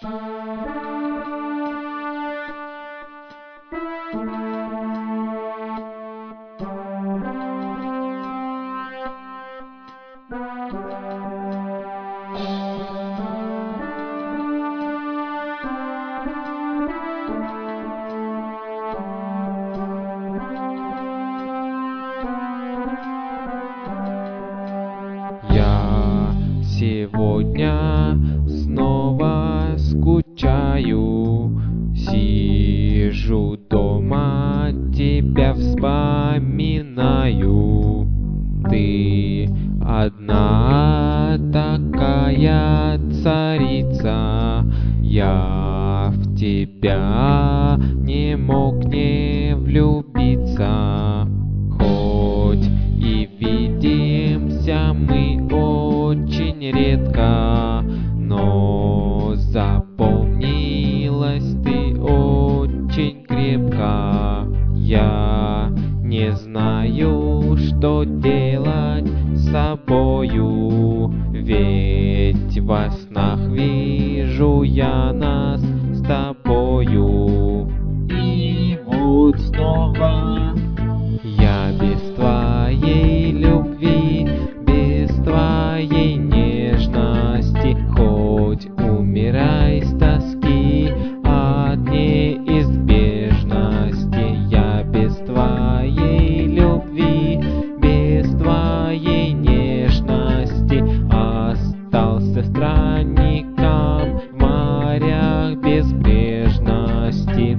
Я сегодня снова скучаю, сижу дома, тебя вспоминаю. Ты одна такая царица, я в тебя не мог не влюбиться. Хоть и видимся мы очень редко, но запомнилась ты очень крепко. Я не знаю, что делать с собою, ведь во снах вижу я нас с тобою. И вот снова я без твоей любви, без твоей нежности, хоть умирай с тоски от неизбежности. Я без твоей любви, без твоей нежности остался странником в морях безбрежности.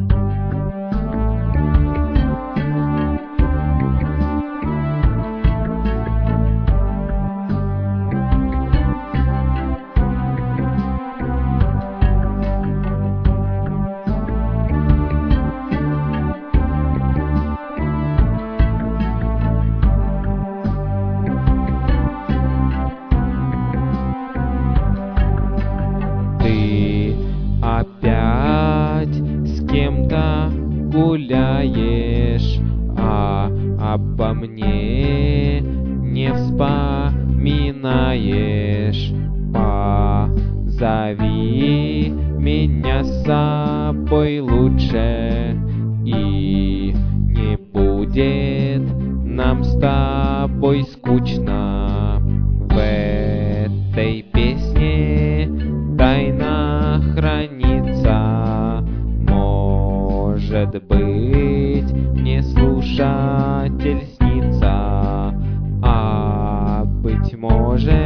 Ты опять с кем-то гуляешь, а обо мне не вспоминаешь. Позови меня с собой лучше, и не будет нам с тобой скучно. В этой песне тайна хранится, может быть, мне слушатель снится, а быть может,